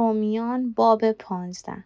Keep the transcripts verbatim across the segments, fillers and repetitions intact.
رومیان باب پانزده.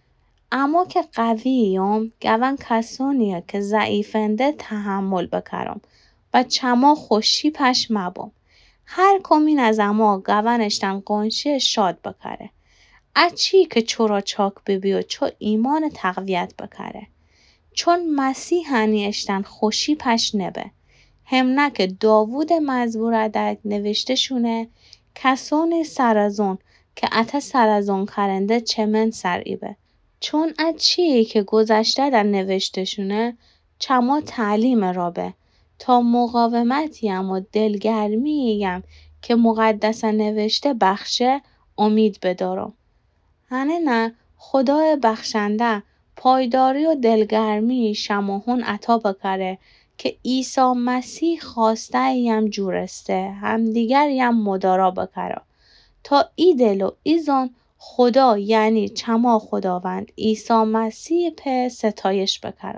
اما که قویم گون کسانیه که ضعیفنده تحمل بکرم و چما خوشی پش مبام. هر کمین از اما گونشتن قنشی شاد بکره. اچی که چورا چاک ببی و چو ایمان تقویت بکره. چون مسیح هنیشتن خوشی پش نبه. همنه که داوود مزبور ادک نوشته شونه کسانی سرزون که اته سرزون کرنده چمن سریبه. چون اچی که گذشته در نوشته شونه چما تعلیم رابه تا مقاومتیم و دلگرمیم که مقدس نوشته بخشه امید بدارم. هنه نه خدای بخشنده پایداری و دلگرمی شماهون عطا بکره که عیسی مسیح خواسته ایم جورسته همدیگر یم مدارا بکره تا ای دل و ای زان خدا یعنی چما خداوند عیسی مسیح په ستایش بکره.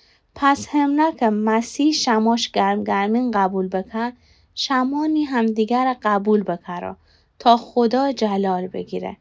پس همنه که مسیح شماش گرم گرمین قبول بکن شمانی همدیگر قبول بکره تا خدا جلال بگیره.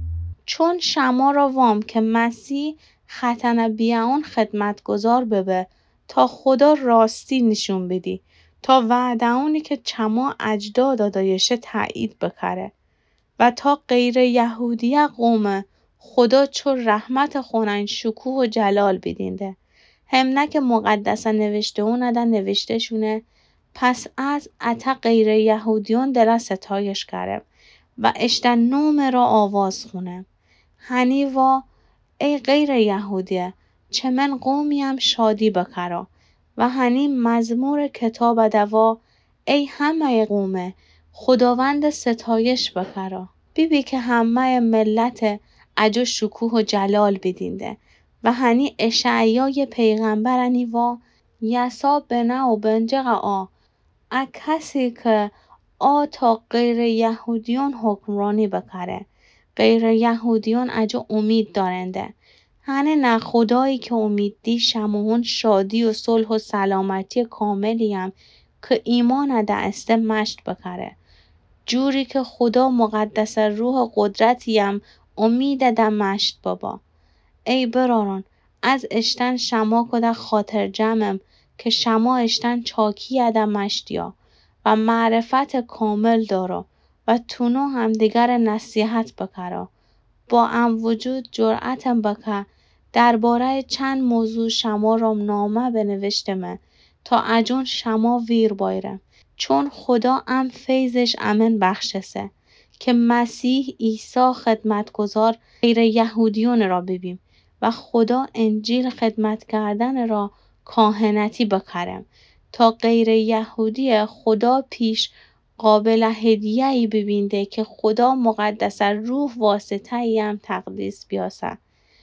چون شما را وام که مسیح ختنه بیاون خدمتگزار ببه تا خدا راستی نشون بدی تا وعده اونی که چما اجداد دادایشه تایید بکره و تا غیر یهودیه قوم خدا چون رحمت خونن شکوه و جلال بدینده. همنه که مقدسه نوشته اونده نوشته شونه پس از اتا غیر یهودیون دل ستایش کرم و اشتن نوم را آواز خونم. هنی وا ای غیر یهودیه چمن قومیم شادی بکرا و هنی مزمور کتاب دوا ای همه قومه خداوند ستایش بکرا. بی بی که همه ملت اجو شکوه و جلال بدینده و هنی اشعیای پیغمبرنی وا یسا بنه و بنجق آ ا کسی که آ تا غیر یهودیون حکمرانی بکره. غیر یهودیون اجو امید دارنده. هنه نه خدایی که امید دی شماهون شادی و صلح و سلامتی کاملیم که ایمان ده استه مشت بکره. جوری که خدا مقدس روح قدرتیم امید ده مشت بابا. ای براران از اشتن شما کده خاطر جمعم که شما اشتن چاکی ده مشتیا و معرفت کامل دارو و تونو همدیگر نصیحت بکره. با ام وجود جرأتم بکه درباره چند موضوع شما را نامه بنوشتمه تا اجون شما ویر بایرم. چون خدا ام فیضش امن بخشسه که مسیح عیسی خدمتگزار غیر یهودیون را ببیم و خدا انجیل خدمت کردن را کاهنتی بکرم تا غیر یهودی خدا پیش قابل هدیه‌ای ببینده که خدا مقدس روح واسطه ایم تقدیس بیاسه.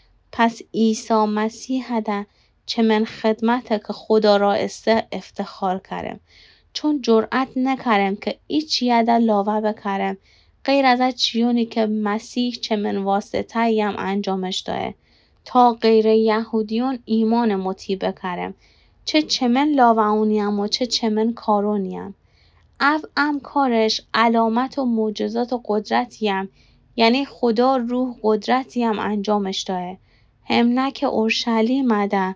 پس عیسی مسیح ده چه من خدمته که خدا را استه افتخار کرم. چون جرأت نکرم که ایچ یده لاوه بکرم غیر از چیونی که مسیح چه من واسطه ایم انجامش داره تا غیر یهودیون ایمان مطیع بکرم چه چه من لاوه اونیم و چه چه من کارونیم. او ام کارش علامت و معجزات و قدرتیم یعنی خدا روح قدرتیم انجامش داره. همنه که اورشلیم ده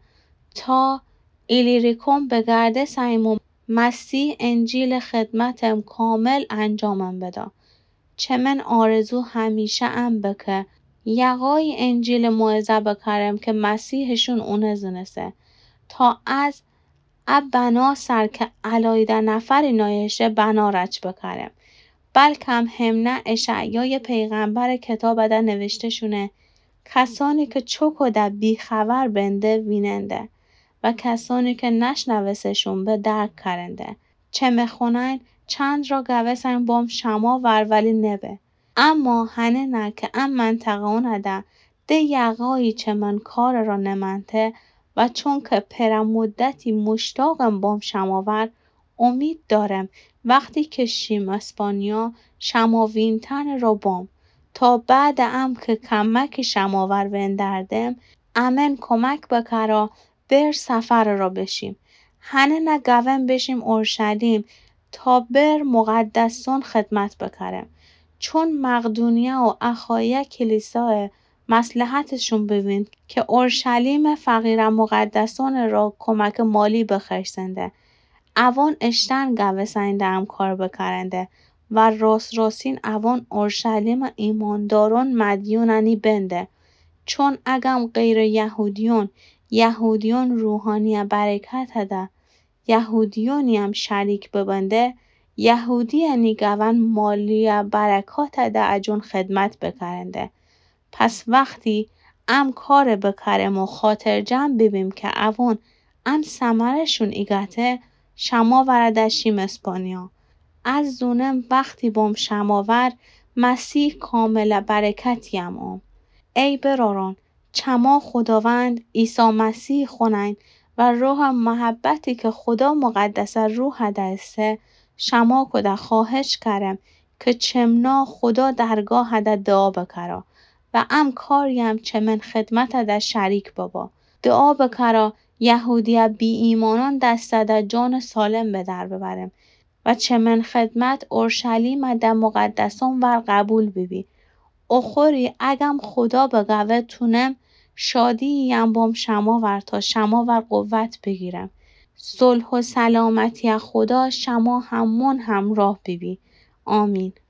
تا ایلیریکم بگرده سیمون مسیح انجیل خدمتم کامل انجامم بده. چه من آرزو همیشه ام بکه یقای انجیل موعظه بکرم که مسیحشون اونه زنسه تا از اب بنا سر که علایده نفری نایشه بنا رچ بکرم. بلکم همنه اشعیای پیغمبر کتاب ده نوشته شونه کسانی که چوکو ده بی خبر بنده ویننده و کسانی که نشنوسشون به درک کرنده. چه مخونین چند را گوسن بام شما ورولی نبه. اما هنه نه که ام منطقه اونه ده ده یقایی چه من کار را نمنته و چون که پر مدتی مشتاقم بام شماور امید دارم وقتی که شیم اسپانیا شماوینتن را بام تا بعد ام که کمک شماور وندردم امن کمک بکرا بر سفر را بشیم. هنه نه گوم بشیم اورشلیم تا بر مقدسون خدمت بکرم. چون مقدونیه و اخایه کلیسای مصلحتشون ببین که اورشلیم فقیر مقدسان را کمک مالی بخرسنده. اوان اشتن گوسنده هم کار بکرنده و راست راستین اوان اورشلیم ایمانداران مدیوننی بنده. چون اگم غیر یهودیون یهودیون روحانی برکت هده یهودیونی هم شریک ببنده یهودی نیگون مالی برکات هده اجون خدمت بکرنده. پس وقتی ام کار بکرم و خاطر جمع ببیم که اوون ام سمرشون ایگته شما وردشیم اسپانیا. از دونم وقتی بوم شماور مسیح کامل برکتیم ام. ای براران چما خداوند عیسی مسیح خونین و روح محبتی که خدا مقدس روح دسته شما کده خواهش کرم که چمنا خدا درگاه هده دعا بکرا و ام کاریم چمن خدمت هده شریک بابا. دعا بکرا یهودی بی ایمانان دست ده جان سالم به در ببرم و چمن خدمت اورشلیم ده مقدسان ور قبول ببی. اخوری اگم خدا بگوه تونم شادی یم بام شما ور تا شما ور قوت بگیرم. صلح و سلامتی خدا شما همون همراه ببی. آمین.